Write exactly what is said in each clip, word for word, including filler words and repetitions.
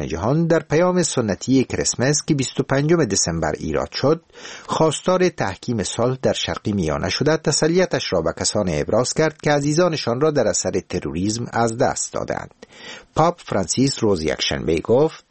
کاتولیکان جهان در پیام سنتی کریسمس که بیست و پنجم دسامبر ایراد شد، خواستار تحکیم صلح در شرق میانه شده، تسلیتش را به کسانی ابراز کرد که عزیزانشان را در اثر تروریسم از دست دادند. پاپ فرانسیس روز یکشنبه گفت: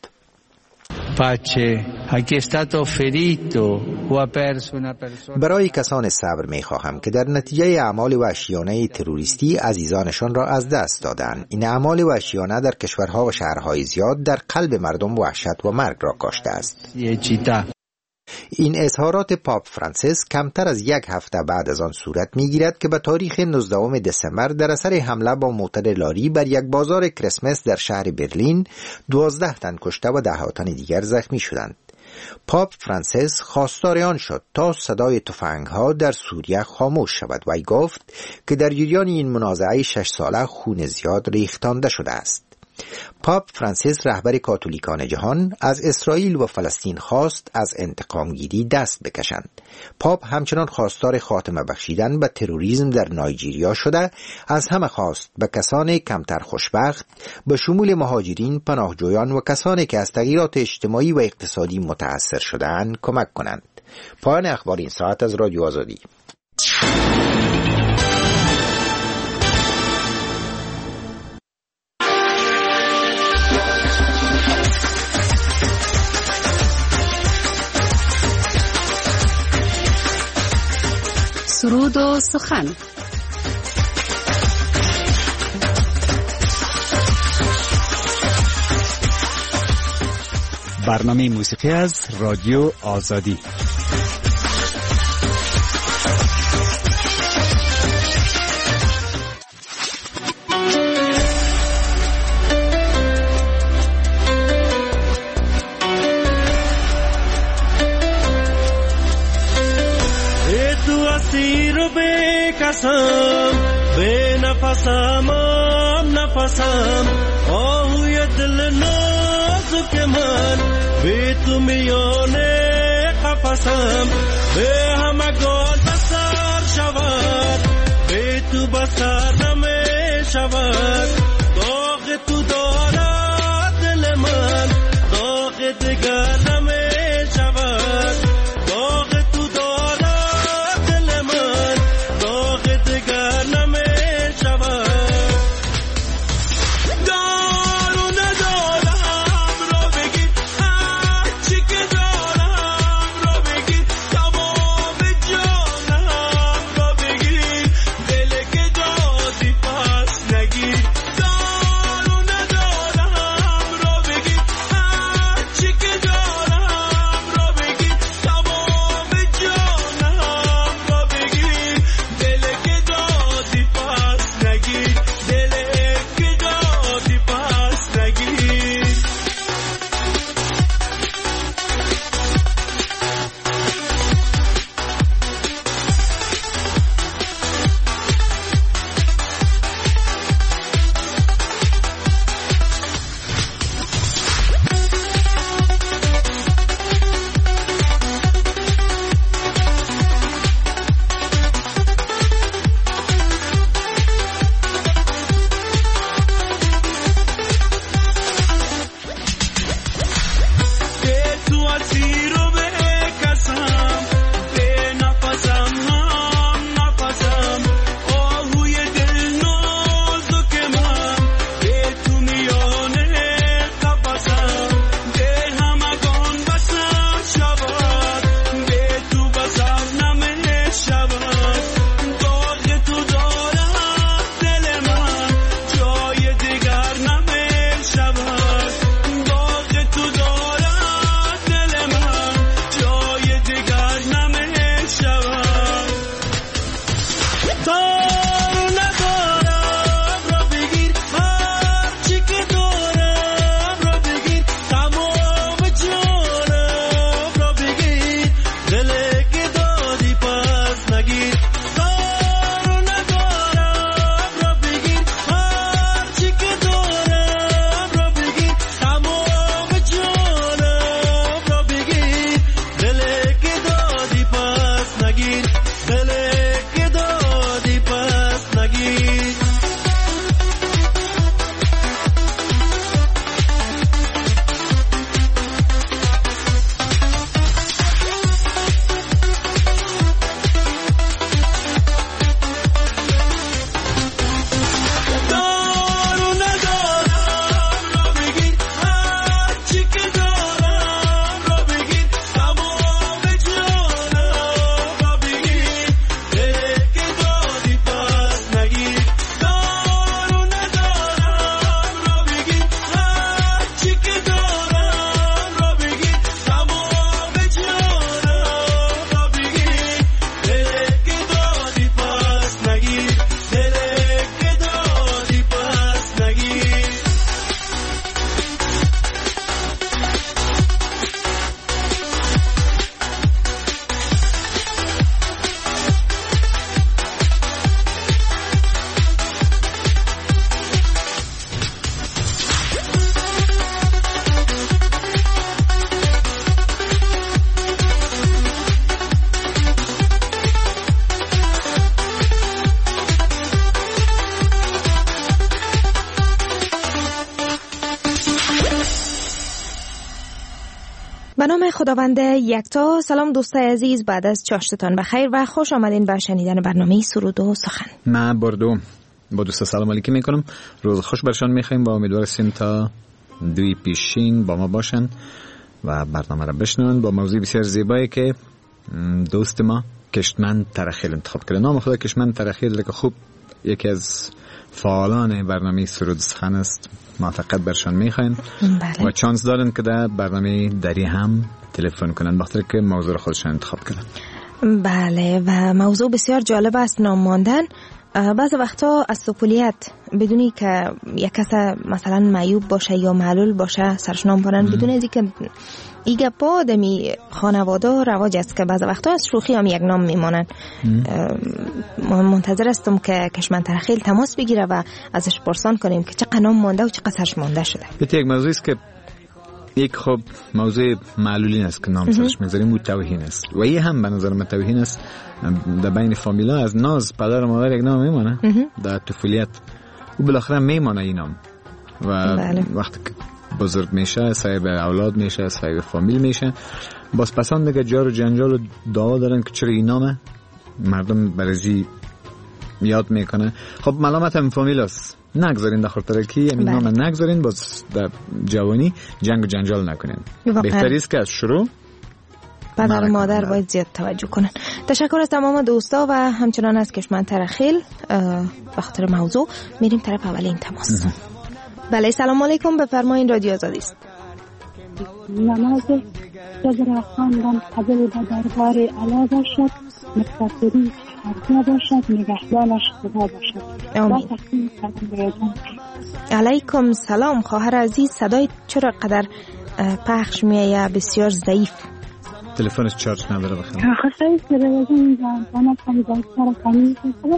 برای کسان صبر می خواهم که در نتیجه اعمال وحشیانه تروریستی عزیزانشان را از دست دادند. این اعمال وحشیانه در کشورها و شهرهای زیاد در قلب مردم وحشت و مرگ را کاشته است. این اظهارات پاپ فرانسیس کمتر از یک هفته بعد از آن صورت می‌گیرد که به تاریخ نوزدهم دسامبر در اثر حمله با موتر لاری بر یک بازار کریسمس در شهر برلین دوازده تن کشته و ده تن دیگر زخمی شدند. پاپ فرانسیس خواستار آن شد تا صدای تفنگ‌ها در سوریه خاموش شود و گفت که در جریان این منازعه شش ساله خون زیاد ریختانده شده است. پاپ فرانسیس رهبر کاتولیکان جهان از اسرائیل و فلسطین خواست از انتقام گیری دست بکشند. پاپ همچنان خواستار خاتمه بخشیدن به تروریسم در نایجیریا شده، از همه خواست به کسان کمتر خوشبخت به شمول مهاجرین، پناهجویان و کسانی که از تغییرات اجتماعی و اقتصادی متأثر شده‌اند کمک کنند. پایان اخبار این ساعت از رادیو آزادی. سرود و سخن. برنامه موسیقی از رادیو آزادی. بے نفسم نفسم آهوی دل نازک من بی تو میانه قفسم به همگان بسر شود بی تو بسر نمی شود داغ تو دارد دل من داغ دیگر نمی شود داغ تو دارد دل من داغ دیگر نمی شود دارو ندارم رو بگید هر چی که دارم رو بگید تمام جانم رو بگید دل که دادی پس نگید به نام خداوند یکتا. سلام دوستای عزیز، بعد از چاشتتان بخیر و خوش آمدین به شنیدن برنامه سرود و سخن. من بردو با دوستا سلام علیکی میکنم، روز خوش برشان میخوایم و امیدواریم تا دوی پیشین با ما باشن و برنامه را بشنون با موضوع بسیار زیبایی که دوست ما کشمن ترخیل انتخاب کرده. نام خدا کشمن ترخیل که خوب یکی از فعالان برنامه سرود سخن است. موفقیت برشان میخوایم و چانس دارن که در برنامه دری هم تلفن کنن بخاطر که موضوع خودشان انتخاب کردن. بله، و موضوع بسیار جالب است، نام ماندن. بعض وقتا از سپولیت بدونی که یک کس مثلا معیوب باشه یا معلول باشه سرش نام برن بدون ازی که ایگه با دمی خانواده رواج است که بعض وقتا از شوخی هم یک نام میمانن. منتظر استم که کشمن ترخیل تماس بگیره و ازش پرسان کنیم که چقدر نام مانده و چقدر سرش مانده شده. بیت یک موضوعی است که یک خب موضوع معلولین است که نام سرش میذاریم و توهین است و این هم به نظر من توهین است در بین فامیلا. از ناز پدر و مادر یک نام میمانه در طفولیت و بالاخره میمانه این نام و بله. وقتی که بزرگ میشه صاحب اولاد میشه صاحب فامیل میشه باز پسان دیگه جار و جنجال و دعوا دارن که چرا این نامه مردم برزی یاد میکنه. خب ملامت هم فامیل است، نگذارین در خاطرکی همین نام نگذارین، باز در جوانی جنگ و جنجال نکنین. بهتری است که از شروع پدر مادر باید زیاد توجه کنن. تشکر از تمام دوستا و همچنان از کشمن ترخیل. به خاطر موضوع میریم طرف اولین تماس. بله، سلام علیکم، بفرمایید، رادیو آزادی است. نماز جزر خواندن قبل به دربار علا باشد، متفسری حرفا باشد، نگهبانش خدا باشد. آمین. علیکم سلام خواهر عزیز، صدای چرا قدر پخش میایه بسیار ضعیف؟ تلفنش چارج نداره بخیر. خواستم تلویزیون زنم خیلی دکتر کمی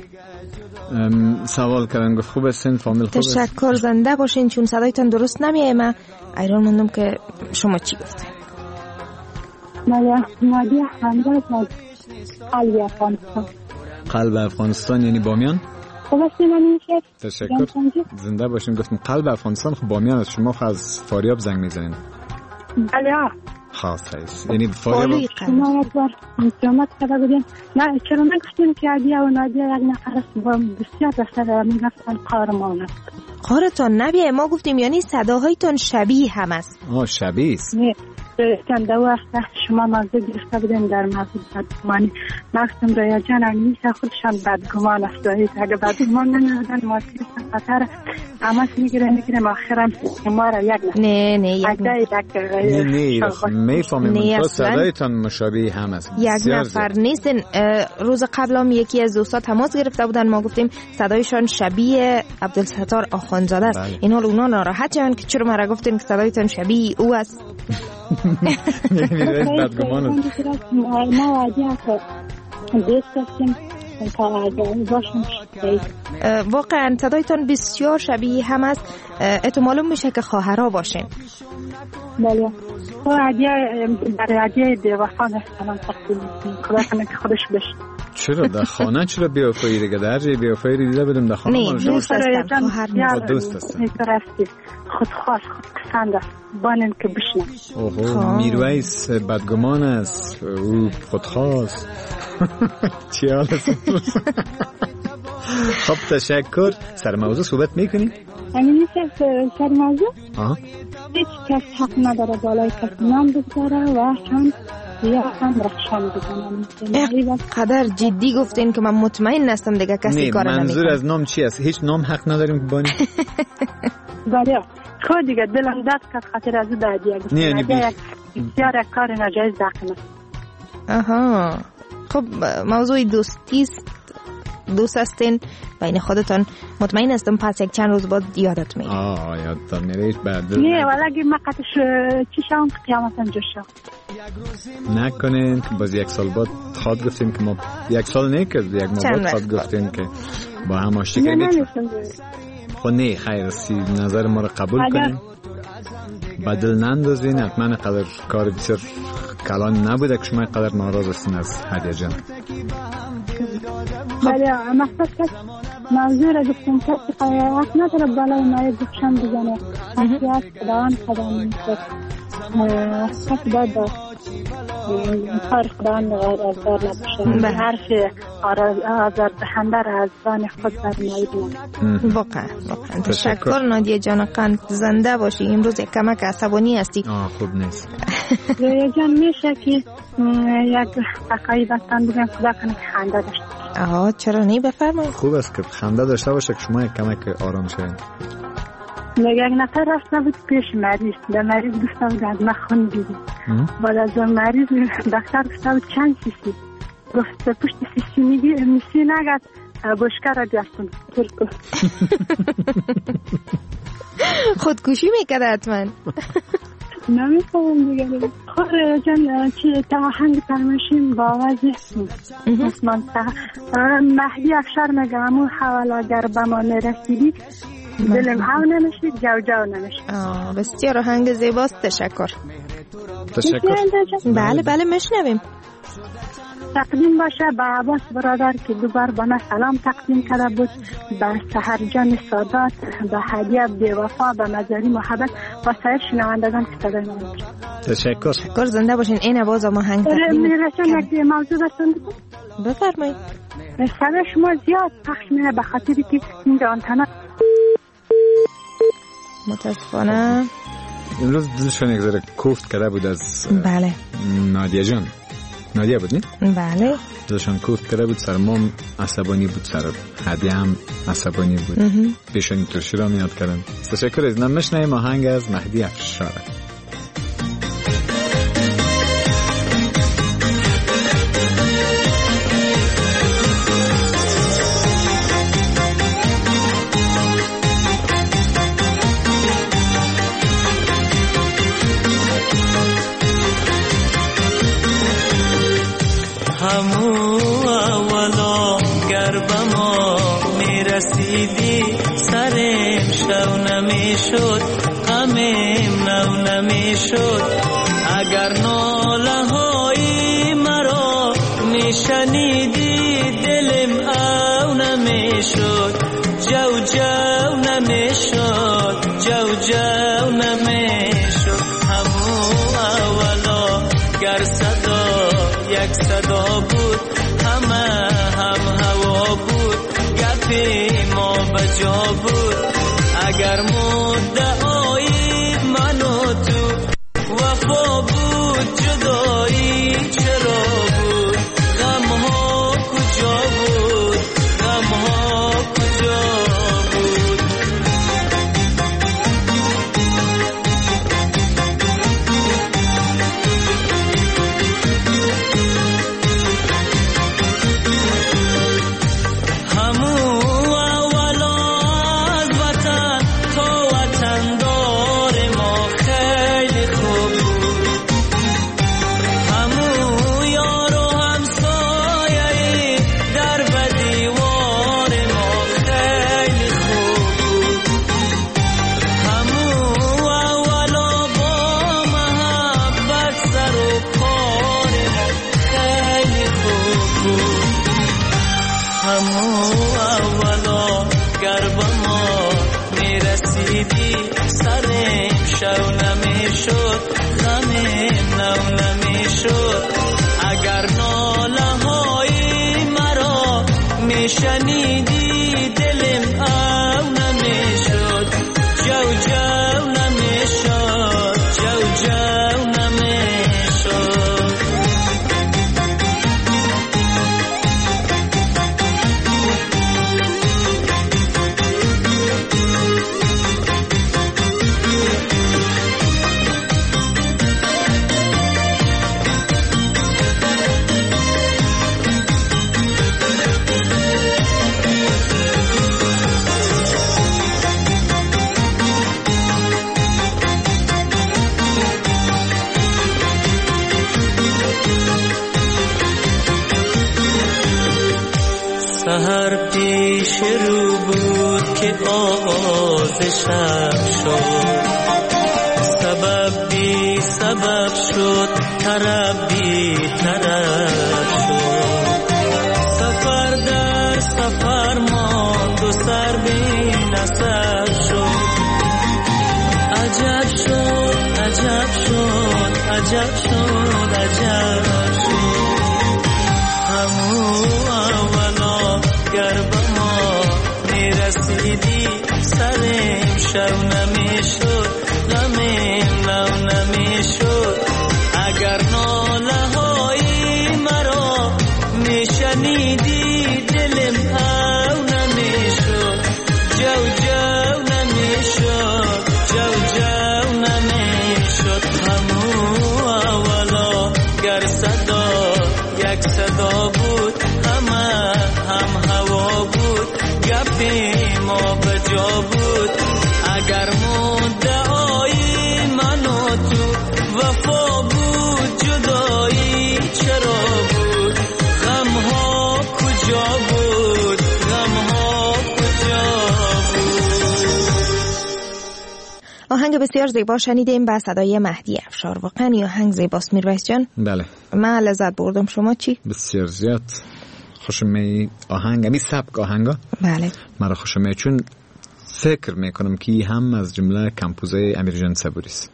سوال کردن گفت خوب هستین، فامیل خوب است؟ تشکر، زنده باشین، چون صدایتان درست نمیایه. من ایران موندم که شما چی گفتین. مایا مادی همراه از قلب افغانستان. قلب افغانستان یعنی بامیان؟ خوب هستین من شد. تشکر، زنده باشین. گفتم قلب افغانستان خب بامیان است. شما از فاریاب زنگ میزنین؟ بله خاص هست یعنی فاریاب. شما یک بار جامعت کرده بودیم. نه چرا نگفتیم که عادیه و نادیه یک نفر است با بسیار بسیار میگفتن قهرمان است. قهرتان نبیه، ما گفتیم یعنی صداهایتان شبیه هم است. آه شبیه است. نه چند وقت شما موضوع گرفته بودین در موضوع بدگمانی. مقصم ریا جان انیسه خودشان بدگمان است. اگه بدگمان نمیدن ما خطر عمس میگیره میگیرم آخرم ما را یک نفر. نه نه یک نه نه میفهمیم تو صدایتان مشابه هم است. یک نفر نیستن. روز قبل هم یکی از دوستا تماس گرفته بودن، ما گفتیم صدایشان شبیه عبدالستار آخوندزاده است. این حال اونا ناراحت شدن که چرا ما را گفتین که صدایتان شبیه او است. بدگمان است. ما عادیه که دوست هستیم واقعا صدایتان بسیار شبیه هم است. اتو معلوم میشه که خواهرها باشین. بله، تو عادیه برای عادیه بیوفا نستانم تقدیم خدا کنه که خودش بشه. چرا در خانه چرا بیوفایی دیگه؟ در جای بیوفایی رو دیده بدیم در خانه. نه دوست هستم، خواهر نیست. دوست هستم. خودخواست خودپسند است، بانن که بشنم. اوه میرویس بدگمان است، او خودخواست. چی حال است؟ خب تشکر. سر موضوع صحبت میکنی؟ همین نیست سر موضوع؟ آه هیچ کس حق نداره بالای کس نام بگذاره و چون یا هم رخشان بزنم. قدر جدی گفتین که من مطمئن نستم دیگه کسی کار نمیکنه. منظور از نام چی است؟ هیچ نام حق نداریم که بانی؟ بله خود دیگه دلم داد که خاطر از دادیه گفتم. نه نه بسیار کار ناجایز داخل. آها خب موضوع دوستی است، دوست هستین بین خودتان، مطمئن هستم پس یک چند روز بعد یادت میاد. آه یادتان میاد بعد. نه ولی ما قطعش چی شام قیامت انجام شد. نکنین که باز یک سال بعد خواد گفتیم که ما یک سال نه که یک ماه بعد خواد گفتیم که با هم آشتی کردیم. خب نه خیر است، نظر ما رو قبول کنیم، بدل نندازین. حتما قدر کار بسیار کلان نبوده که شما قدر ناراض هستین از هدیه جان. بله مقصد که موضوع را گفتیم که حق نداره بالای مایه گفتشن بزنه. حقیقت خداوند خدا میشه. حق باید کار خداوند آزار نباشه. حرف آزار دهنده را از زان خود برنایید نمید. واقعا واقعا تشکر نادیه جان، قند زنده باشی. امروز یک کمک عصبانی هستی. آه خوب نیست. رویا جان میشه که یک حقایی بستان بگم خدا کنه که خنده داشته باشه. آه چرا نی، بفرمایید. خوب است که خنده داشته باشه که شما یک کمک آرام شوید. یک نفر رفته بود پیش مریض، در مریض گفته بود از من خون دیدی. بعد از مریض دکتر گفته بود چند سیسی، گفت پشت سیسی میگی میسی نگد بشکه را دیستون ترکو. خودکشی میکرده حتما. نمیفهم دیگه. خور جان چه تاهنگ فرماشیم با آواز اسمان مهدی افشار میگم همون حوال اگر به ما نرسیدی دلم هاو نمیشید جو جو نمیشید. بسیار آهنگ زیباست. تشکر. تشکر. بله بله میشنویم. تقدیم باشه به عباس برادر که دوبار با من سلام تقدیم کرده بود، به سحرجان سادات، به هدیه بی‌وفا، به مزاری محبت و سایر شنوندگان که صدای ما می‌شنوند. تشکر. تشکر. زنده باشین. این آواز ما هنگ تقدیم می‌رسم یک موضوع داشتم. بفرمایید. صدای شما زیاد پخش میشه به خاطری که اینجا آنتنا متاسفانه امروز دلشون یک ذره کوفت کرده بود از بله نادیه جان. نادیه بود نه؟ بله. دلشون کوفت کرده بود، سر مام عصبانی بود، سر هدیه هم عصبانی بود. پیشون اینطور شروع میاد کردن. تشکر از نمشنه آهنگ از مهدی افشار. همو اولا گر به ما میرسیدی سرم شو نمیشد، غمم نو نمیشد. اگر ناله های مرا میشنیدی دلم او نمیشد، جو جو نمیشد، جو جو نمیشد. همو اولا گر صدا یک صدا بود، همه هم هوا بود، گپی ما بجا بود. اگر مدعای من و تو وفا بود، جدایی چرا بود؟ غم ها کجا بود؟ غم ها کجا بود؟ شنیدی دلم او نمیشد، جو جو نمیشد، جو جو نمیشد. سحر پیش رو بود که آغاز شب شد، سبب بی سبب شد، طرب بی طرب شد. سفر در سفر ماند و سر بی نسب شد. عجب شد عجب شد عجب شد عجب شد همو اولا گر به ما میرسیدی سرم شو نمیشد غمم نو نمیشد اگر ناله های مرا میشنیدی دلم او نمیشد جو جو نمیشد جو جو نمیشد همو اولا گر صدا یک صدا بود همه هم هوا بود گپی ما به جا بود اگر مدعای من و تو وفا بود جدایی چرا بود غم ها کجا بود غم ها کجا بود. آهنگ بسیار زیبا شنیدیم با صدای مهدی افشار. واقعا این آهنگ زیباست میرویس جان. بله من لذت بردم. شما چی؟ بسیار زیاد خوشم می آهنگ می سبک آهنگا. بله مرا خوشم می چون فکر میکنم که هم از جمله کمپوزه امیر جان صبوری است.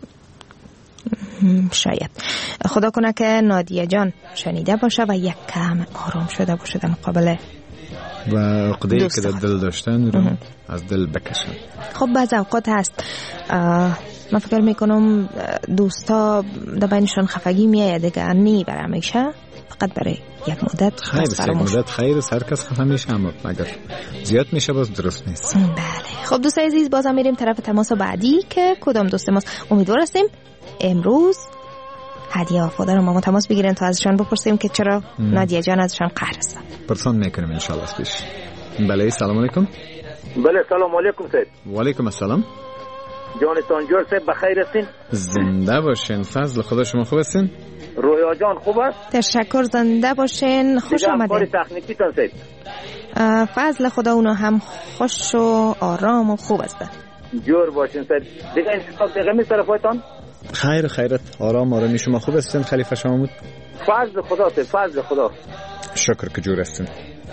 شاید خدا کنه که نادیه جان شنیده باشه و یک کم آرام شده باشه در مقابل و عقده‌ای که در دل داشتن رو از دل بکشن. خب بعض اوقات هست من فکر میکنم دوستا در بینشان خفگی میاد دیگه نی برای همیشه فقط برای یک مدت خیر یک مدت خیر هر کس خفه میشه اما اگر زیاد میشه باز درست نیست. بله خب دوستای عزیز بازم میریم طرف تماس بعدی که کدام دوست ماست. امیدوار هستیم امروز هدیه آفاده رو ما تماس بگیرن تا ازشان بپرسیم که چرا نادیه جان ازشان قهر هستن. پرسان میکنیم ان شاء الله پیش. بله سلام علیکم. بله سلام علیکم سید. و علیکم السلام. جانتان جور سید بخیر هستین؟ زنده باشین. فضل خدا شما خوب هستین؟ رویا جان خوب است؟ تشکر زنده باشین. خوش آمدین. کار تکنیکی تان سید. فضل خدا اونا هم خوش و آرام و خوب هستن. جور باشین سید. دیگه انتخاب دیگه می طرفایتان؟ خیر خیرت آرام آرامی شما خوب هستین خلیفه شامود؟ فضل خدا سید فضل خدا. شکر که جور هستین.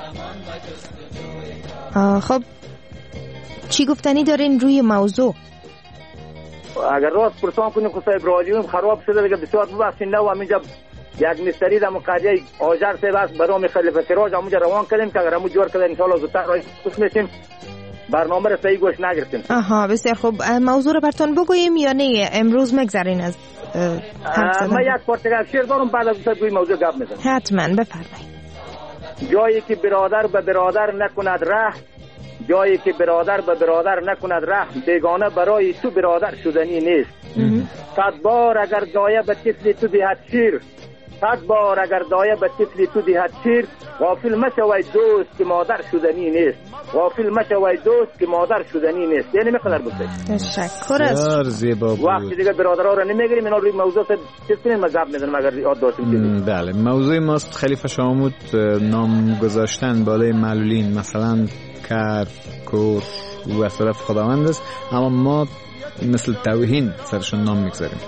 خب چی گفتنی دارین روی موضوع؟ اگر راست پرسان کنیم که صاحب رادیوم خراب شده دیگه بسیار ببخشید نه و همینجا یک مستری در مقاضیه آجر صاحب است برام خلیفه سراج همونجا روان کردیم که اگر همون جور کردن انشاءالله زودتر راه خوش میشیم برنامه رو صحیح گوش نگرفتیم. آها بسیار خوب. موضوع رو براتون بگوییم یا نه امروز مگذارین از حرف زدن؟ من یک پارتگاه شعر دارم بعد از این موضوع گپ میزنم. حتما بفرمایید. جایی که برادر به برادر نکند رحم جایی که برادر به برادر نکند رحم بیگانه برای تو برادر شدنی نیست. صد بار اگر دایه به طفل تو دهد شیر صد بار اگر دایه به طفل تو دهد شیر غافل مشوی دوست که مادر شدنی نیست غافل مشوی دوست که مادر شدنی نیست. یعنی میخواد بگید تشکر از زیبا بود. وقتی دیگه برادرها رو نمیگیریم اینا روی موضوع چیز کنیم مذهب میدونم اگر یاد داشتیم. بله موضوع ماست خلیفه شامود نام گذاشتن بالای معلولین مثلا کر کور و از طرف خداوند است اما ما مثل توهین سرشون نام میگذاریم.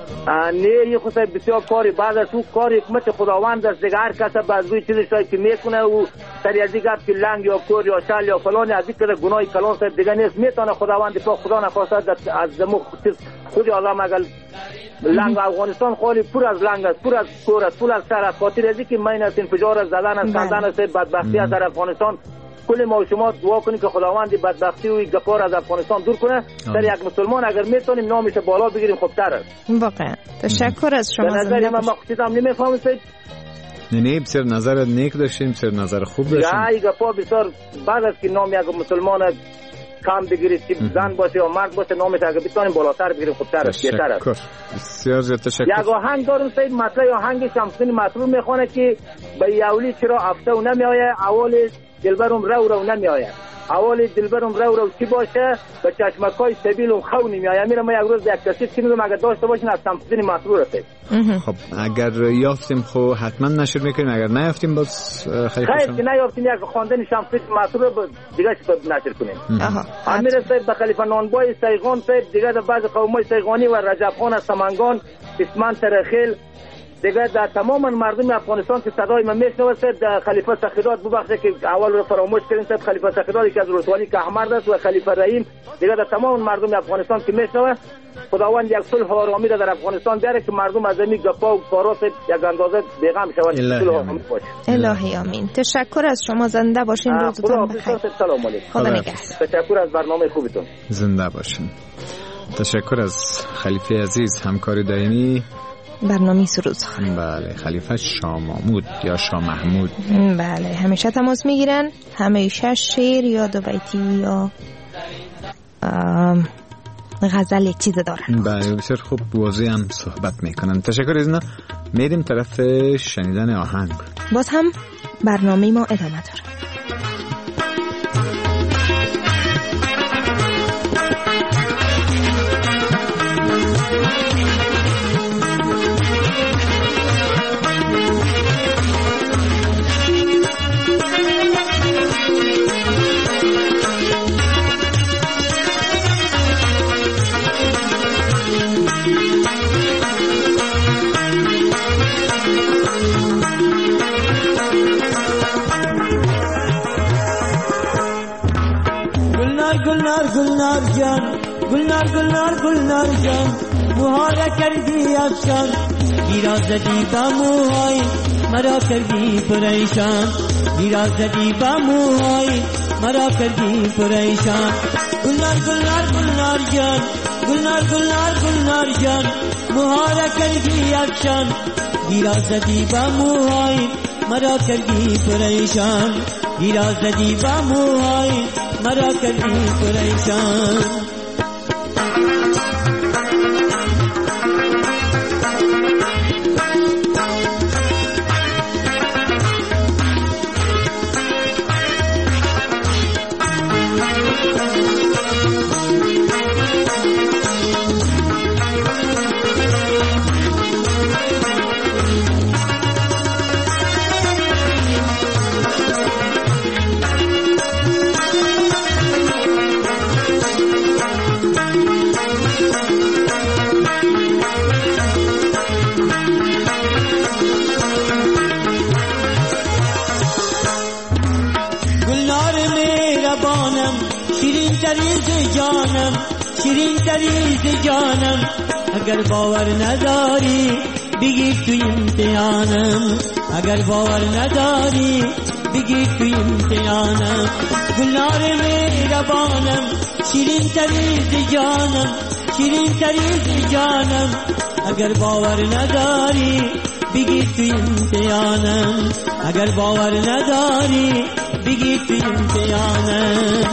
نه یه خود بسیار کاری بعد از تو کار حکمت خداوند است دیگه هر کس باز روی چیزی شاید که میکنه و سری از دیگه که لنگ یا کور یا شال یا فلان از دیگه گناهی کلان صاحب دیگه نیست میتونه خداوند تو خدا نخواسته از دمو خود الله مگل لنگ افغانستان خالی پر از لنگ است پر از کور است پر از سر است خاطر از اینکه ماین است انفجار از زدن از کندن است بدبختی از افغانستان کل ما شما دعا کنید که خداوند بدبختی و گپار از افغانستان دور کنه. در یک مسلمان اگر میتونیم نامش بالا بگیریم خوبتر است. واقعا تشکر از شما. به نظر من مخصوصا نمیفهمم سید. نه نه بسیار نظر نیک داشتیم بسیار نظر خوب داشتیم. یا ای گپا بسیار بعد از که نام یک مسلمان کام بگیرید که زن باشه یا مرد باشه نامش اگر بتونیم بالاتر بگیریم خوبتر است بهتر است. بسیار زیاد تشکر. یک آهنگ دارم سید مطلع آهنگ شمسین مطلوب میخونه که به یولی چرا افته و نمیآیه اول دلبرم رو رو نمیآید اول دلبرم رو رو چی باشه به چشمکای سبیلم خو نمیآید. میرم یک روز یک کسی که میگم اگر داشته باشین از شمسین مسرور است. خب اگر یافتیم خو حتما نشر میکنیم اگر نیافتیم باز خیلی خیر که نیافتیم یک خواندن شمسین مسرور دیگه نشر کنیم. امیر صاحب به خلیفه نانبای سیغان صاحب دیگه در بعض قومای سیغانی و رجب خان از سمنگان اسمان ترخیل دیگه در تمام مردم افغانستان که صدای من میشنوه در خلیفه سخیرات ببخشه که اول رو فراموش کردین، خلیفه سخیرات که از رسوانی که احمد است و خلیفه رحیم، دیگه در تمام مردم افغانستان که میشنوه خداوند یک صلح و آرامی در افغانستان بیاره که مردم از این گپا و کارات یک اندازه بیغم شوند. صلح و آرامی باشه. الهی آمین. تشکر از شما، زنده باشین، روزتون بخیر. سلام علیکم. خدا نگهدار. تشکر از برنامه خوبتون. زنده باشین. تشکر از خلیفه عزیز همکاری دائمی برنامه سرود سخن. بله، خلیفه شاه محمود یا شاه محمود. بله، همیشه تماس میگیرن، همیشه شعر یا دو بیتی یا غزل چیز دارن. بله، بسیار خوب، واضح هم صحبت میکنن. تشکر از اینا. میریم طرف شنیدن آهنگ. باز هم برنامه ما ادامه داره. گلنار گلنار جان، گلنار گلنار گلنار جان، موها کردی افشان، گیرا زدی با موهای مرا کردی پریشان، گیرا زدی با موهای مرا کردی پریشان. گلنار گلنار گلنار جان، گلنار گلنار گلنار جان، موها کردی افشان، گیرا زدی با موهای مرا کردی پریشان، گیرا زدی با موهای مرا کردی پریشان. شیرین تریز جانم، اگر باور نداری بگیر توی امتحانم، اگر باور نداری بگیر توی امتحانم. گلنار مهربانم، شیرین تریز جانم، شیرین تریز جانم، اگر باور نداری بگیر توی امتحانم، اگر باور نداری بگیر توی امتحانم.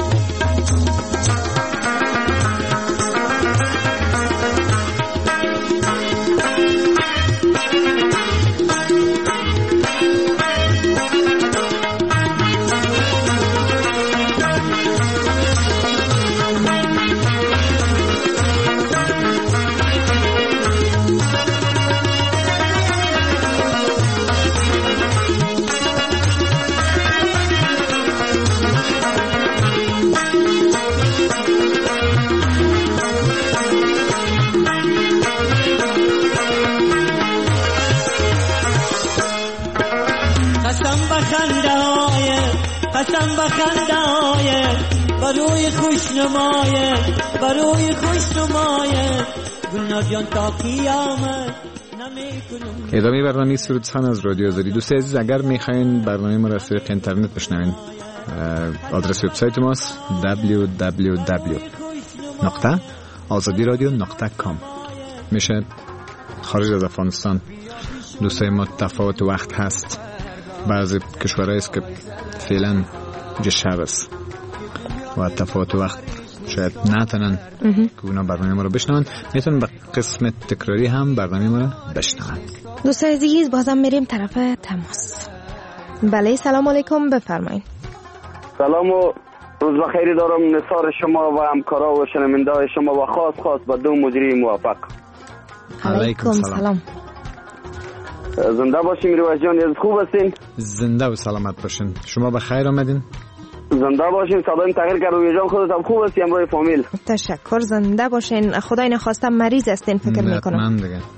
قسم بخندای بروی خوشنمای بروی خوشنمای گلنار جان تا قیامت نمیکنم. ادامه برنامه سرود سخن از رادیو آزادی. دوستان عزیز، اگر میخواین برنامه ما را از طریق اینترنت بشنوین، آدرس وبسایت ماست دبلیو دبلیو دبلیو نقطه آزادی رادیو نقطه کام. میشه خارج از افغانستان دوستای ما تفاوت وقت هست، بعضی کشورهایی است که فعلا اینجا شب است و تفاوت وقت شاید نتونن که اونا برنامه ما رو بشنون، میتونن به قسم تکراری هم برنامه ما رو بشنون. دوستان عزیز، بازم میریم طرف تماس. بله، سلام علیکم، بفرمایید. سلام و روز بخیری دارم نثار شما و همکارا و شنونده شما و خاص خاص به دو مجری موفق. علیکم سلام. زنده باشیم روز جان، از خوب هستین؟ زنده و سلامت باشین. شما بخیر آمدین؟ زنده باشین. صدایم تغییر کرد روی جان، خودت هم خوب هستی همراه فامیل؟ تشکر، زنده باشین. خدای نخواسته مریض هستین فکر میکنم. من دیگه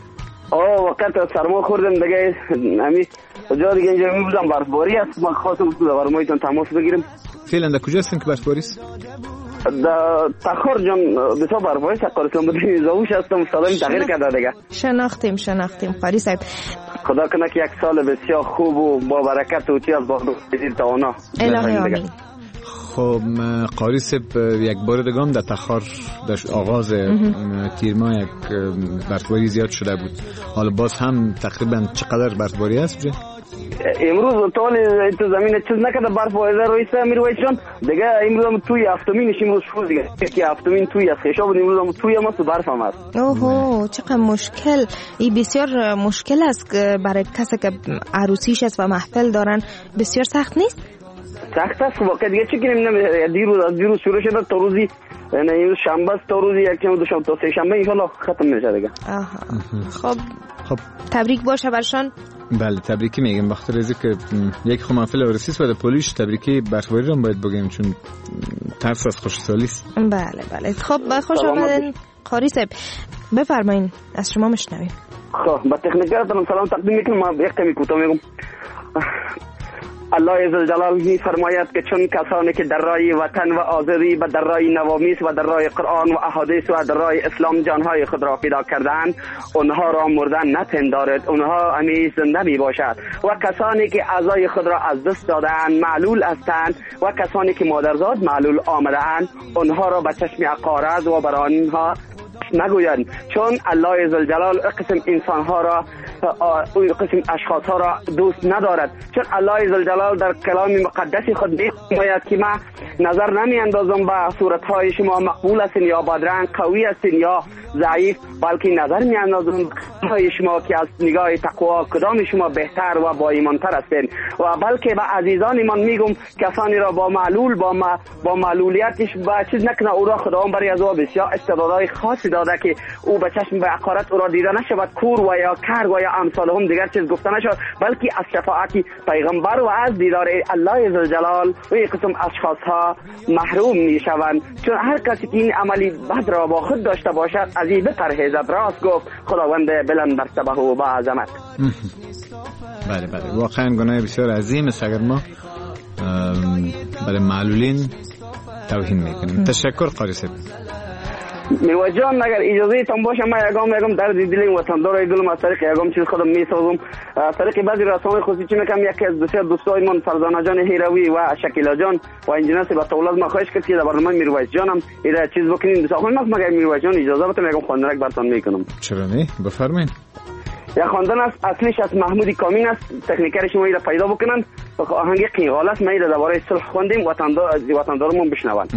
آه وقت سرما خوردم دیگه همی جا دیگه اینجا میبودم برفباری است. ما خواستم برمایتان تماس بگیرم. فعلا در کجا هستین که برفباری است؟ در تخار جان بسیار برفباری است. قاری اسلام بودیم زاوش هستم سالم تغییر کرده دیگه. شناختیم شناختیم قاری صاحب. خدا کنه که یک سال بسیار خوب و با برکت و چی از با بزیر توانا. الهی آمین. خب قاری صاحب یک بار دیگه هم در تخار در آغاز تیر ماه یک برفباری زیاد شده بود. حالا باز هم تقریبا چقدر برفباری است بجه؟ امروز طول تو زمین چیز نکرده برف و ازر رویسته میرویش جان دیگه امروز هم توی هفتمینش امروز شروع دیگه که هفتمین توی از خیشا بود امروز هم توی هم است و برف هم است. اوه چقدر مشکل. این بسیار مشکل است برای کسی که عروسیش است و محفل دارن. بسیار سخت نیست؟ سخت است واقعا دیگه چی کنیم. دیروز از دیروز شروع شده تا روزی نه امروز شنبه است تا روزی یک دو شنبه تا سه شنبه ان شاء الله ختم میشه دیگه. آها خب خب تبریک باشه برشان. بله تبریکی میگم بخاطر از که یک خو محفل عروسی است و پولیش تبریکی برفباری رو باید بگیم چون ترس از خوشحالی است. بله بله خب خوش آمدین قاری صاحب. بفرمایید از شما میشنویم. خب با تکنیکاتون سلام تقدیم میکنم. ما یک کمی کوتاه میگم. الله عزوجل می فرماید که چون کسانی که در راه وطن و آزادی و در راه نوامیس و در راه قرآن و احادیث و در راه اسلام جانهای خود را فدا کردند اونها را مردن نپندارد اونها همیشه زنده می باشد و کسانی که اعضای خود را از دست دادند معلول هستند و کسانی که مادرزاد معلول آمدند اونها را به چشم عقارت و برای آنها نگویند چون الله عزوجل قسم انسان ها را او قسم اشخاص ها را دوست ندارد چون الله عزوجل در کلام مقدس خود میگوید که ما نظر نمی اندازم به صورت های شما مقبول هستین یا بدرنگ قوی هستین یا ضعیف بلکه نظر می اندازم های شما که از نگاه تقوا کدام شما بهتر و با ایمان تر هستین و بلکه به عزیزان من میگم کسانی را با معلول با ما با معلولیتش با چیز نکنه او را خداوند برای از او بسیار استعدادهای خاصی داده که او به چشم به عقارت او را دیده نشود کور و یا کر و یا امثال هم دیگر چیز گفته نشود بلکه از شفاعت پیغمبر و از دیدار الله عزوجل و این قسم اشخاص ها محروم می شوند چون هر کسی که این عملی بد را با خود داشته باشد از این بپرهیزد. راست گفت خداوند بلند مرتبه و با عظمت. بله بله واقعا گناه بسیار عظیم است اگر ما برای معلولین توهین میکنیم. تشکر قاری صاحب. میوه جان اگر اجازه تان باشه ما یگام یگام درد دل وطندار گلم از طریق یگام چیز خودم میسازم از طریق بعضی رسانه خصوصی چی میکنم یکی از بسیار دوستای من فرزانه جان هیروی و شکیلا جان و انجینر با طولت ما خواهش کرد که در برنامه میروه جانم اینا چیز بکنین بساخن ما مگر میروه جان اجازه بده یگام خواندنک براتون میکنم. چرا نه بفرمایید. یا خواندن است اصلیش از محمودی کامین است تکنیکرش ما اینا پیدا بکنن و آهنگ قیقال است ما اینا درباره صلح خواندیم وطندار وطندارمون بشنون.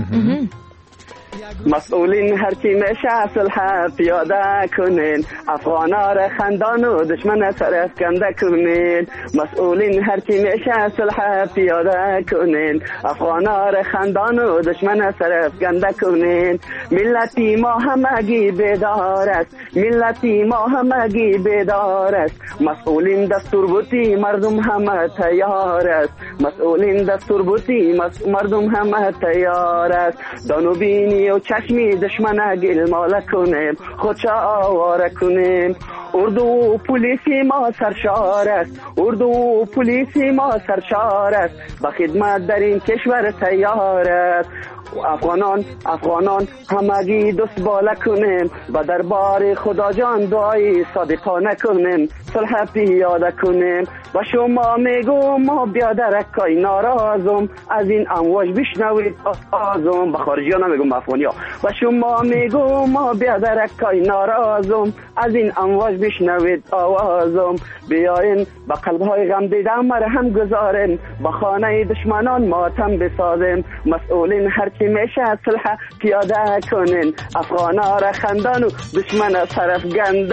مسئولین هرچی میشه صلح پیاده کنین افغانا را خندان و دشمن سر افکنده کنین مسئولین هرچی میشه صلح پیاده کنین افغانا را خندان و دشمن سر افکنده کنین ملتی ما همگی بیدار است ملتی ما همگی بیدار است مسئولین دستور بوتی مردم همه تیار است مسئولین دستور بوتی مردم همه تیار است دانو بینی و چشمی دشمن گل ماله کنیم خودشا آواره کنیم اردو و پولیسی ما سرشار است اردو و پولیسی ما سرشار است به خدمت در این کشور تیار است افغانان افغانان همگی دست بالا کنیم و دربار خدا جان دعای صادقانه کنیم صلح پیاده کنیم و شما میگو ما بیادرکای ناراضم از این امواج بشنوید آزم به خارجی ها نمیگم افغانی ها و شما میگو ما بیادرکای ناراضم از این امواج بشنوید آوازم بیاین به قلب های غم دیده مرهم گذارین به خانه دشمنان ماتم بسازیم مسئولین هرچی میشه صلح پیاده کنین افغانا را خندان و دشمن سرف گنده.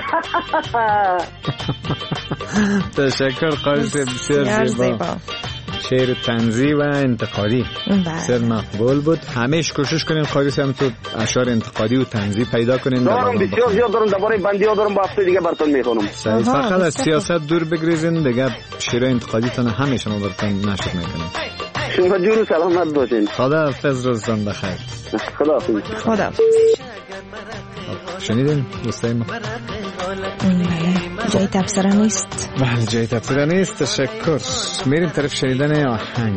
تشکر قاری صاحب بسیار زیبا. شعر طنزی و انتقادی بسیار مقبول بود. همیشه کوشش کنین قاری صاحب تو اشعار انتقادی و طنزی پیدا کنین. دارم بسیار زیاد دارم درباره بندی ها دارم با هفته دیگه براتون میخونم. فقط از سیاست دور بگریزین دیگه شعر انتقادی تون همیشه ما براتون نشر میکنیم. شما جون سلامت باشین. خدا حافظ روزتون بخیر. خدا حافظ. خدا حافظ. شنیدین دوستای ما بله، جای تبصره نیست. بله، جای تبصره نیست. تشکر. میریم طرف شنیدن آهنگ.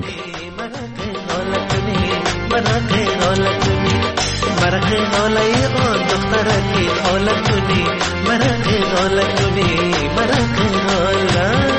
مرقه غالای آن دخترکی حالت کنی، مرقه غالت کنی، مرقه غالت.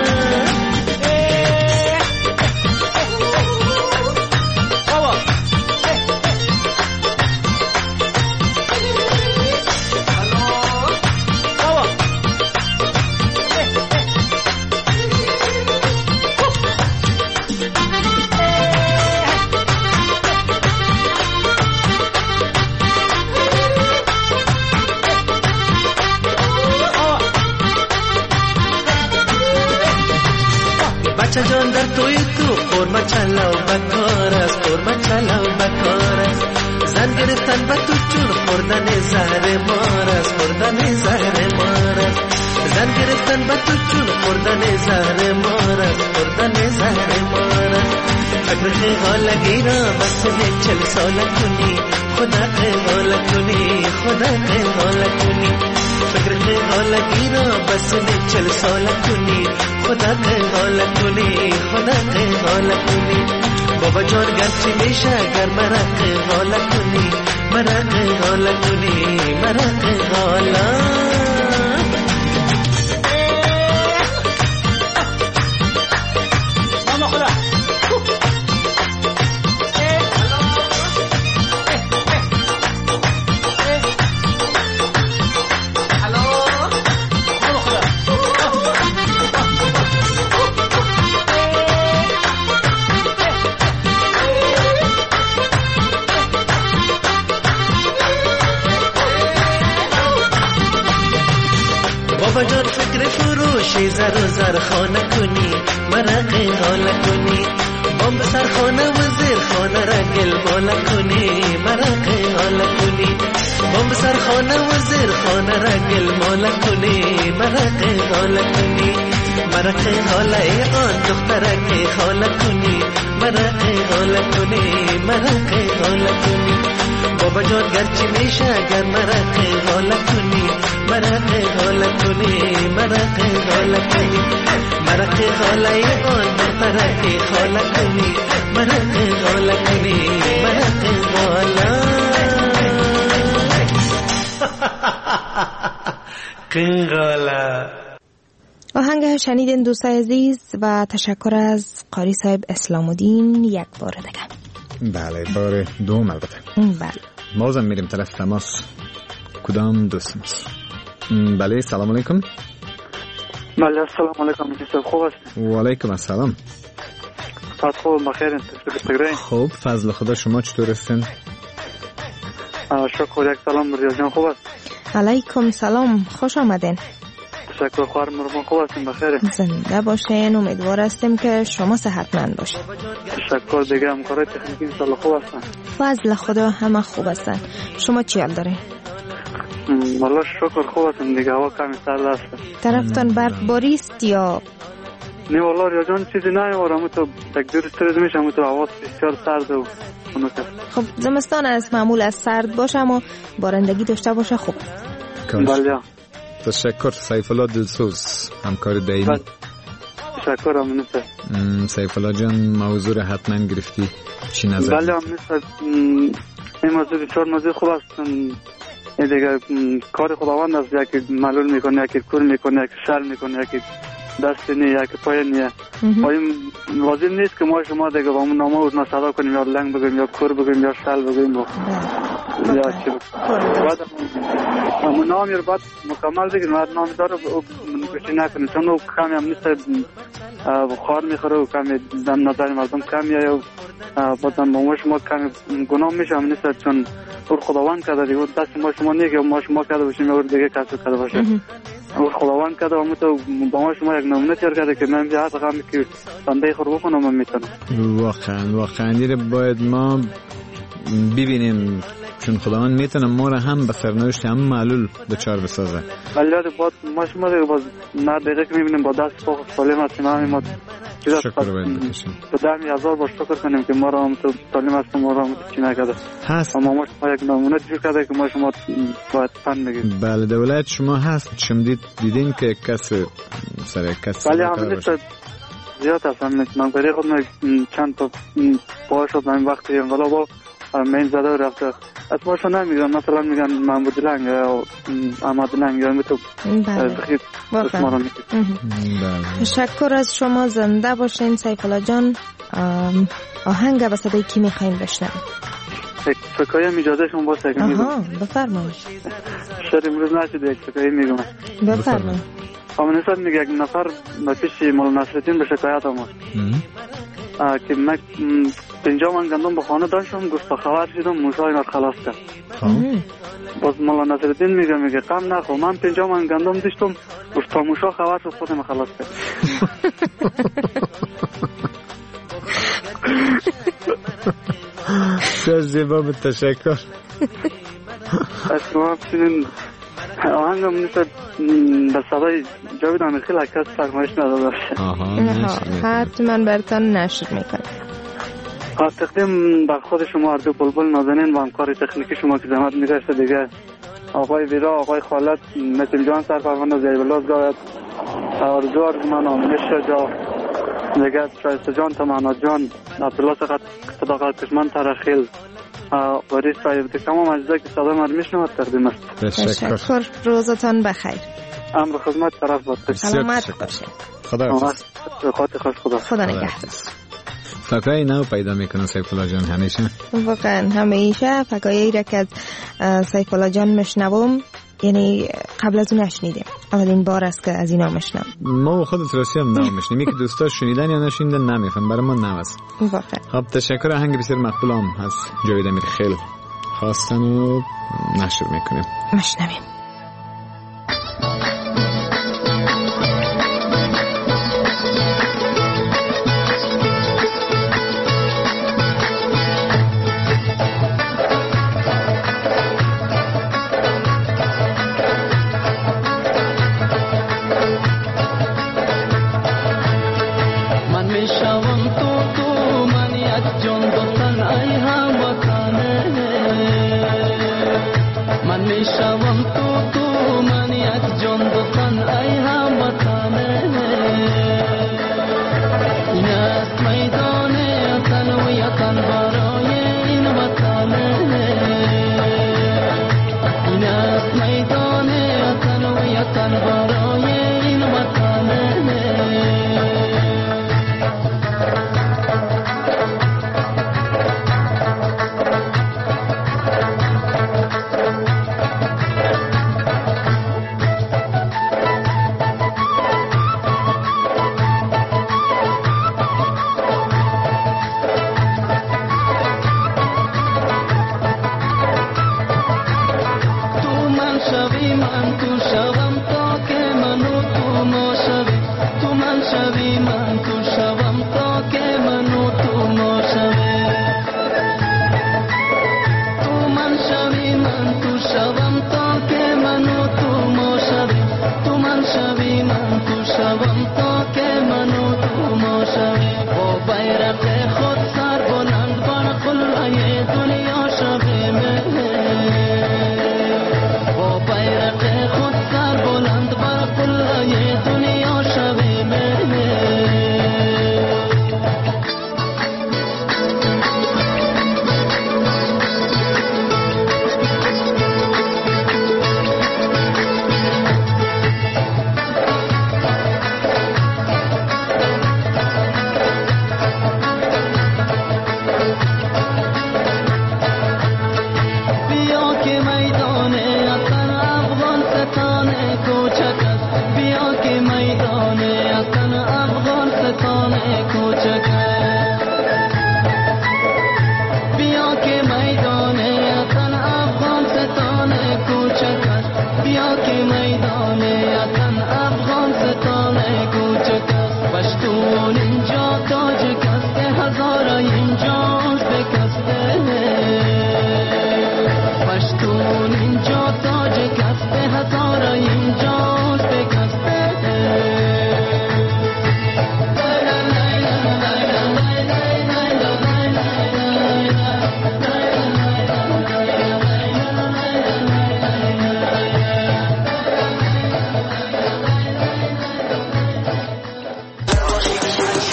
بچه جان در توی تو قرمه چلاو بکار است، قرمه چلاو بکار است. زن گرفتن به تو چون خوردن زهر مار است، خوردن زهر مار است. زن گرفتن به تو چون خوردن زهر مار است، خوردن زهر مار است. فکر خیالگی را بس چل ساله کنی، خدا خیال کنی، خدا خیال کنی. فکر خیالگی را بس چل ساله کنی، خدا خیال کنی، خدا خیال کنی. بابا جان گرچه میشه گر مرا خیال کنی، مرا خیال کنی، مرا خیال. بابا جان فکر فروشی زر و زر خانه کنی، مرقه حال کنی. بام سر خانه و زیر خانه را گل بالا کنی، مرقه حال کنی. بام سر خانه و زیر خانه را گل مالا کنی، مرقه حال کنی. مرقه حال ای آن دختره که حال کنی، مرقه حال کنی، مرقه حال کنی. بابا جان گرچه میشه گر مرقه حال کنی، مرقه حال کنی، مرقه حال کنی. مرقه حال ای آن دختره که حال کنی، مرقه حال کنی، مرقه حال قنقاله. آهنگ شنیدین دوستای عزیز و تشکر از قاری صاحب اسلام الدین یک بار دیگه. بله، بار دوم البته. بله. بازم میریم طرف تماس. کدام دوست ماست؟ بله، سلام علیکم. بله، السلام علیکم. کیسه خوب است؟ و علیکم السلام. فقط خوب بخیرین؟ تشکر. خوب، فضل خدا. شما چطور هستین؟ شکر. یک سلام مریا جان، خوب است؟ علیکم سلام، خوش آمدین. تشکر. خواهر مرمون خوب هستیم؟ بخیره؟ زنده باشین. امیدوار هستیم که شما صحتمند باشین. تشکر. دیگه همکارای تکنیکی انشالله خوب هستن؟ فضل خدا همه خوب هستن. شما چی حال دارین؟ والله شکر خوب هستم. دیگه هوا کمی سرد است. طرفتان برفباری است یا؟ نه والله ریا جان چیزی نه، ورامو تو تقدیر استرس میشه، همون تو هوا بسیار سرد و اونو که خب زمستان از معمول از سرد باشه اما بارندگی داشته باشه خوب. بله. تشکر. سیف الله دلسوز، همکار دایمی. تشکر. امنیت سیف الله جان، موضوع را حتما گرفتی، چی نظر؟ بله امنیت. این موضوع بسیار موضوع خوب است. دیگه کار خداوند است، یکی معلول میکنه، یکی کور میکنه، یکی شر میکنه، یکی دست نیه، یکی پای نیه. آیا لازم نیست که ما شما دیگه با همون نامه رو صدا کنیم یا لنگ بگیم یا کور بگیم یا شل بگیم یا چی بعد همون نامی رو باید مکمل بگیم، باید نامی داره بچی نکنیم، چون او کمی هم نیست بخار میخوره و کمی دم نظر مردم کمی یا بازم ما شما کمی گناه میشه هم نیست، چون او خداوند کرده دیگه دست ما شما نیست که ما شما کرده باشیم یا دیگه کسی کرده باشه. او خداوند کرده همون تو با ما شما یک نمونه تیر کرده که من جهت غمی که بنده خور بکنم من میتونم. واقعا واقعا دیره باید ما ببینیم، چون خداوند میتونه ما را هم به سرنوشت هم معلول دچار بسازه. ولی باید ما شما دیگه باز نه دقیقه که میبینیم با دست پاک سالم هستیم، همین ما شکر باید بکشیم به دمی هزار بار شکر کنیم که ما را هم تو تعلیم هستم ما را هم تو چی نکرده هست اما ما شما یک نمونه جور کرده که ما شما باید فن بگیم. بله دولت شما هست شما دید دیدین که کس سر کس بله همین زیاد هستم من برای خود چند تا پاها شد من وقتی انقلاب ها مین زده و رفته از ماشا نمیگم مثلا میگن محمود لنگ یا احمد لنگ یا میتو بخیر اسما تشکر از شما. زنده باشین سیف الله جان. آهنگ به صدای کی میخواین بشنویم؟ سکایی هم اجازه شما باشه که میگم آها بفرمایید. شاید امروز نشده یک سکایی میگم بفرمایید. همین نسبت میگه یک نفر به پیش مولا نصرالدین به شکایت آمد که من پنجاه من گندم به خانه داشتم گوشت خبر شدم موسی اینا خلاص کرد. باز مولا نصرالدین میگه میگه غم نخور من پنجاه من گندم داشتم گوشت موسی خبر شد خودم خلاص کرد. بسیار زیبا بود تشکر. از شما بسیارین آهنگم نیست به صدای جاوید امیرخیل کس فرمایش نداده باشه. حتما برتان نشر میکنم. تقدیم بر خود شما اردو بلبل نازنین و همکار تکنیکی شما که زحمت می‌کشته دیگه آقای ویرا آقای خالد مثل جان سرپرونده زیبلاز گاید آرزو آرزو من آمنش جا دیگه شایسته جان تمانا جان عبدالله سقط صداقت کشمن ترخیل باریس صاحب تمام اجزایی که صدا من میشنواد تقدیم است. تشکر. روزتان بخیر. امر خدمت طرف باد. سلامت باشید. خدا حافظ. خاطر خوش خدا. خدا نگهدار. فکایی نو پیدا میکنه سیف الله جان همیشه. واقعا همیشه فکایی را که از سیف الله جان میشنوم یعنی قبل از اون نشنیدیم اولین بار است که از اینا میشنم. ما خودت راسی هم نمیشنیم که دوستا شنیدن یا نشنیدن نمیفهم برای ما نو است. واقعا. خب تشکر. آهنگ بسیار مقبول هم هست جاوید امیرخیل خواستن و نشر میکنیم مشنویم.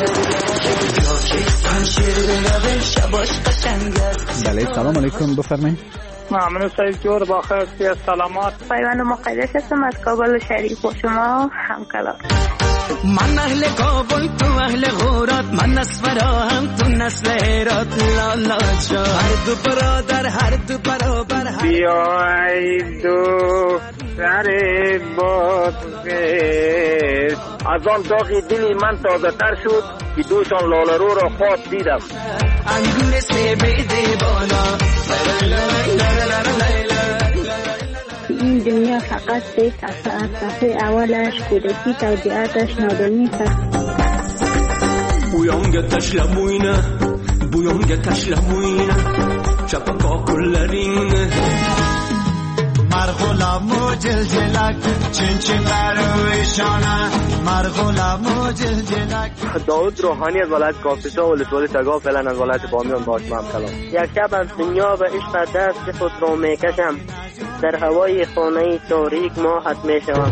بله سلام علیکم بفرمایید. ممنون سعید جور با خیر سلامات. پیوند مقدس هستم از کابل شریف با شما همکلام. من اهل کابل تو اهل غورات من نسفرا هم تو نسل هرات لالا جا هر دو برادر هر دو برابر بیای دو سر بادغیس از آن داغی دلی من تازه تر شد که دوشان لالرو را خواب دیدم. انگور سیبه دیوانا این دنیا فقط یک از صفحه اولش کودکی توضیحاتش نادانی است. بویانگه تشلموینه بویانگه تشلموینه چپکا کلرینه مرغولامو جلجلک چنچه برویشانه مرغولامو جلجلک. داود روحانی از ولایت کافیسا و ولسوالی تگاه فعلا از ولایت بامیان با شما سلام. یک شب از دنیا به عشق دست خود را میکشم در هوای خانه تاریک ماهت میشوم.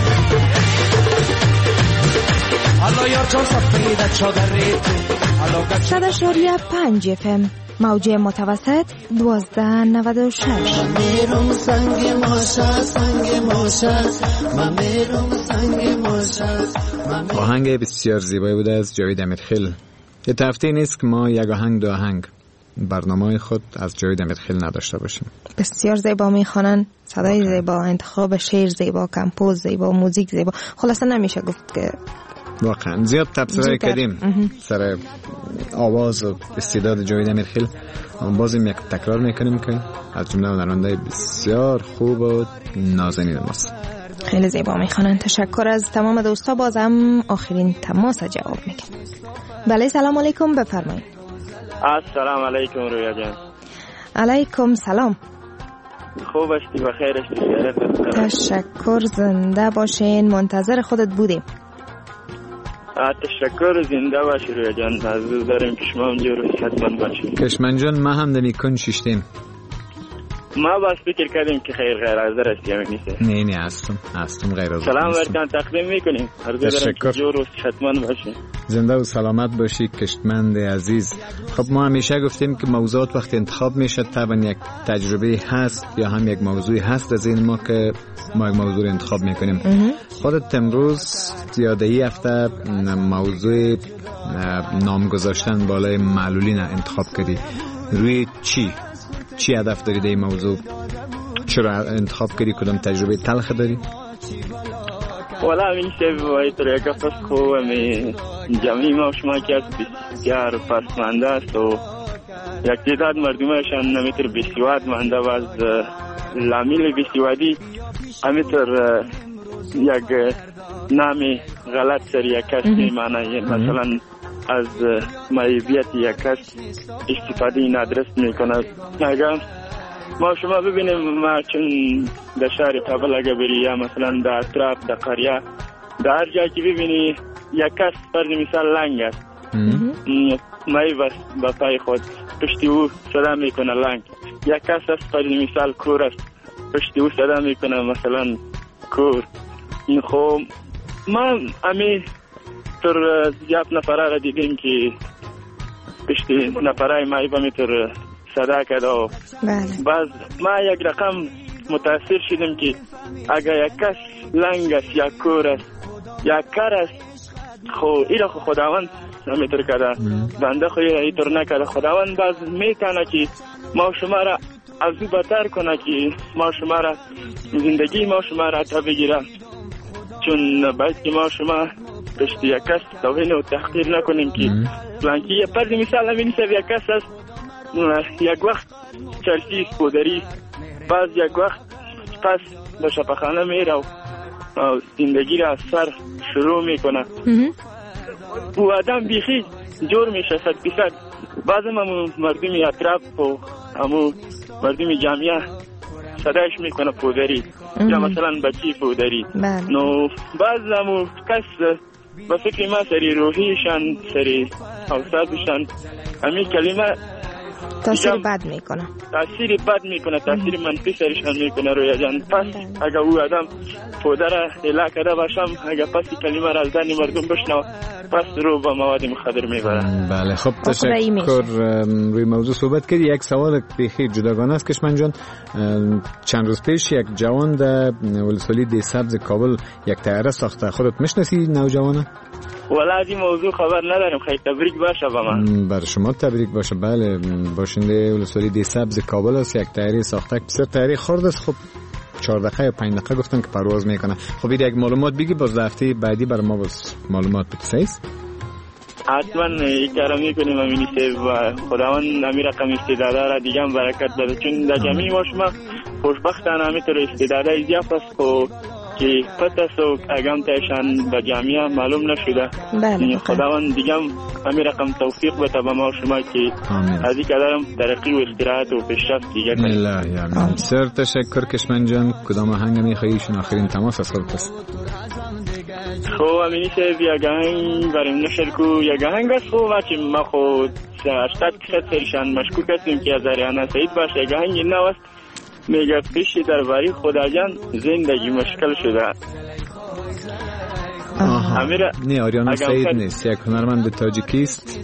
صد اشاریه پنج اف ام موجه متوسط دوازده نود و شش. میرم سنگ ماشه سنگ ماشه من میرم سنگ ماشه. آهنگ بسیار زیبایی بوده از جاوید امیرخیل. یه هفته نیست که ما یک آهنگ دو آهنگ برنامه خود از جاوید امیرخیل نداشته باشیم. بسیار زیبا میخوانن، صدای زیبا، انتخاب شعر زیبا، کمپوز زیبا، موزیک زیبا. خلاصه نمیشه گفت که واقعا زیاد تبصره کردیم سر آواز و استعداد جاوید امیرخیل. بازم یک تکرار میکنیم که از جمله هنرمندای بسیار خوب و نازنین ماست. خیلی زیبا میخوانن. تشکر از تمام دوستا. بازم آخرین تماس جواب میگم. بله سلام علیکم بفرمایید. السلام علیکم رویا جان. علیکم سلام. خوب هستی و خیر هستی؟ تشکر زنده باشین. منتظر خودت بودیم. تشکر زنده باشی رویا جان. عزیز داریم که شما همجور صحتمند باشید. کشمن جان ما هم دمی کن شیشتیم. ما باز فکر کردیم که خیر غیر حاضر هستی همین نیست. نه نه هستم هستم غیر حاضر. سلام ورکان تقدیم میکنیم. عزیز داریم که جور و صحتمند باشی. زنده و سلامت باشی کشمند عزیز. خب ما همیشه گفتیم که موضوعات وقتی انتخاب میشه طبعا یک تجربه هست یا هم یک موضوعی هست از این ما که ما یک موضوع انتخاب میکنیم. خودت امروز زیاده ای هفته موضوع نام گذاشتن بالای معلولین انتخاب کردی. روی چی؟ چی هدف داری در این موضوع؟ چرا انتخاب کردی؟ کدام تجربه تلخ داری؟ والا این شب باید رو یک افت خوب همی جمعی ما شما که از بسیار پسمانده است و یک تعداد مردمشان نمیتر بسیواد مانده و از لامیل بسیوادی همیتر یک نامی غلط سر یک کس میمانه. مثلا از معیبیت یک کس استفاده نادرست میکنه. اگر ما شما ببینیم ما چون در شهر کابل اگر بری یا مثلا در اطراف در قریه در هر جایی که ببینی یک کس فرض مثال لنگ است مایی با پای خود پشتی او صدا میکنه لنگ. یک کس است فرض مثال کور است پشتی او صدا میکنه مثلا کور. خب ما امی تر زیاد نفره را دیدیم که پشتی نفره مایی با میتر صدا کرده و باز ما یک رقم متاثر شدیم که اگر یک کس لنگ است یا کور است یا کار است خو ایره خو خداوند میتر کرده بنده خو ایتر نکرده. خداوند باز میتونه که ما شما را از او بتر کنه که ما شما را زندگی ما شما را تا بگیره. چون باید که ما شما پشت یک کس توهین و تحقیر نکنیم که فلانکی یه پرد مثال همین نیست یک کس است یک وقت چرسی پودری باز یک وقت پس به شفاخانه میره و زندگی را از سر شروع میکنه. او آدم بیخی جور میشه صد بیصد. بعض همون مردمی اطراف و همون مردمی جامعه صدایش میکنه پودری یا مثلا بچی پودری. نو بعض همون کس با فکر ما سری روحیشان سری اوصافشان همین کلمه تاثیر بد میکنه تاثیر بد میکنه تاثیر منفی سرشان میکنه رویا جان. پس اگر او آدم پودر الا کرده باشم اگر پس کلمه را از دهن مردم بشنو پس رو با مواد مخدر میبرن. بله خب تشکر. روی موضوع صحبت کردی. یک سوال بخیر جداگانه است کشمن جان. چند روز پیش یک جوان در ولسوالی دی سبز کابل یک طیاره ساخته. خودت میشناسی نوجوانه؟ والا از این موضوع خبر ندارم. خیلی تبریک باشه با من. برای شما تبریک باشه. بله باشنده ولسوالی دی سبز کابل است. یک طیاره ساخته که بسیار طیاره خرد است. خب چهار دقیقه یا پنج دقیقه گفتن که پرواز میکنه. خب این یک معلومات بگی باز هفته بعدی برای ما باز معلومات بتسایز. حتما این کارا میکنیم امینی صاحب و خداوند امیر رقم استعدادا را دیگه هم برکت بده چون در جمعی ما شما خوشبختانه همیتر استعدادای زیاد است خب که پتا سو اگم تایشان به جامعه معلوم نشده. بله خداوند دیگه هم همین رقم توفیق بده به ما شما که از این کدارم ترقی و استراحت و پیشرفت دیگه کنیم. الله یا بسیار تشکر کشمن جان. کدام آهنگ میخواییشون آخرین تماس از خود پس؟ خب امینی صاحب یک آهنگ بریم نشر کو. یک آهنگ است خب بچه ما خود هشتاد کسد سرشان مشکوک هستیم که از اریانا سعید باشه. یک آهنگ این نو است میگه پیشی در باری خدا جان زندگی مشکل شده. آها نه آریانا سعید نیست. یک هنرمند تاجیکی است.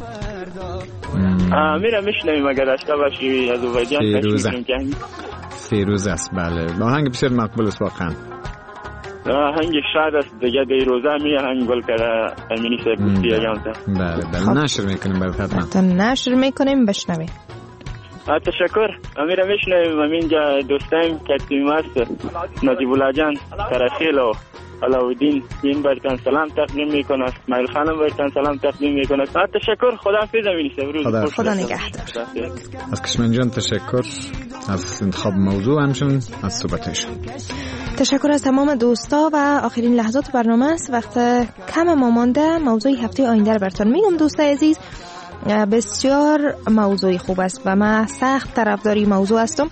میرم میشنویم اگر داشته باشی از اوبایجان فیروزه فیروزه است. بله آهنگ بسیار مقبول است واقعا. آهنگ شاد است دیگه دیروزه می آهنگ گل کرده امینی صاحب گفتی اگم تا. بله بله نشر میکنیم برای حتما نشر میکنیم بشنویم. تشکر. امیر میشنویم امینجا دوستایم کتیم است نجیب الله جان ترخیل و علاودین این برتن سلام تقدیم میکنه. اسماعیل خانم برتن سلام تقدیم میکنه. تشکر. خداحافظ امینی صاحب. خدا نگهدار. از کشمن جان تشکر از انتخاب موضوع همچنین از صحبتشون. تشکر از تمام دوستا و آخرین لحظات برنامه است. وقت کم ما مانده. موضوع هفته آینده رو براتون میگم دوستای عزیز. بسیار موضوع خوب است و من سخت طرفداری موضوع هستم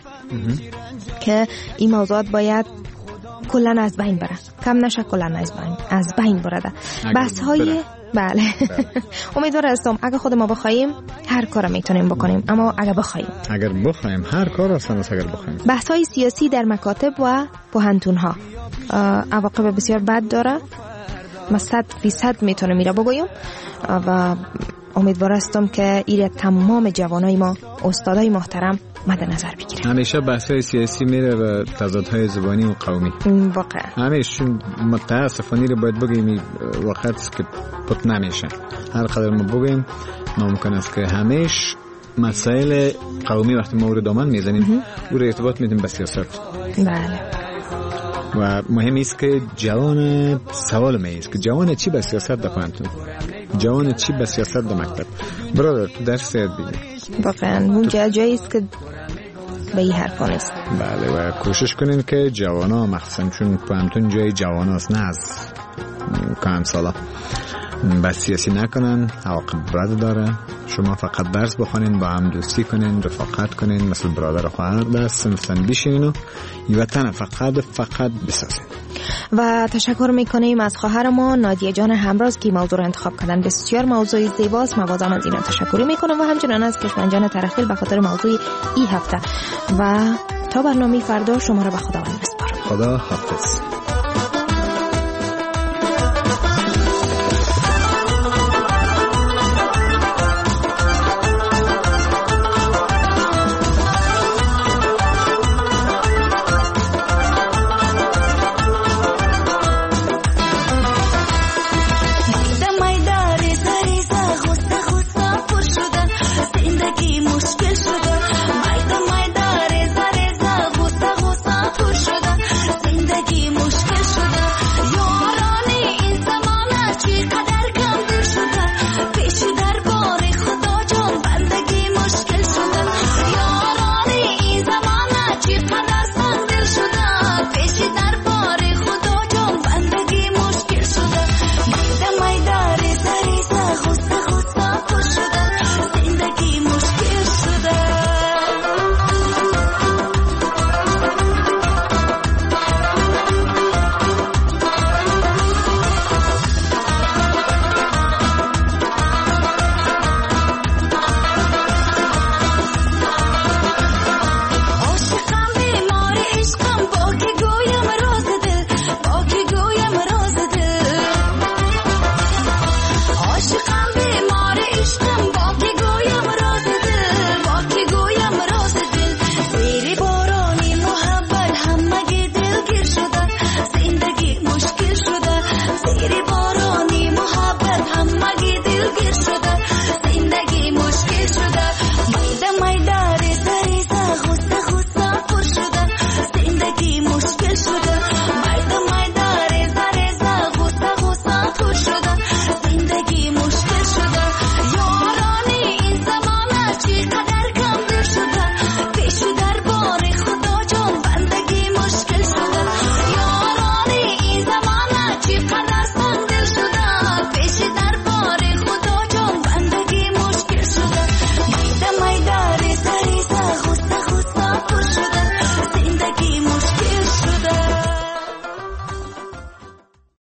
که این موضوعات باید کلن از بین بره. کم نشه کلن از بین از بین برده. بحث های بله امیدوار هستم اگه خود ما بخوایم هر کار میتونیم بکنیم اما اگه بخوایم اگر بخوایم هر کار اصلا اگر بخوایم. بحث های سیاسی در مکاتب و پوهنتون ها عواقب بسیار بد داره. ما صد فیصد میتونم میره بگویم و امیدوار هستم که ایره تمام جوانای ما استادای محترم مد نظر بگیره. همیشه بحث‌های سیاسی میره و تضادهای زبانی و قومی. واقعا. همیشه متاسفانه رو باید بگیم وقت که پت نمیشه. هر قدر ما بگیم ناممکن است که همیشه مسائل قومی وقتی ما رو دامن میزنیم او رو ارتباط میدیم به سیاست. بله. و مهم است که جوان سوال می است که جوان چی به سیاست دپانتون جوان چی به سیاست در مکتب برادر تو درس یاد بگیر. واقعا اونجا جایی است که به این حرفان است. بله و کوشش کنین که جوانا مخصوصا چون پانتون جای جوان است نه از کم سالا بس سیاسی نکنن عواقب بد داره. شما فقط درس بخونین با هم دوستی کنین رفاقت کنین مثل برادر و خواهر دست مثلا بشینین و وطن فقط فقط بسازین. و تشکر میکنیم از خواهر ما نادیه جان همراز که موضوع رو انتخاب کردن. بسیار موضوع زیباست. ما بازم از اینا تشکر میکنم و همچنان از کشمن جان ترخیل به خاطر موضوع این هفته و تا برنامه فردا شما رو به خداوند میسپارم. خدا حافظ.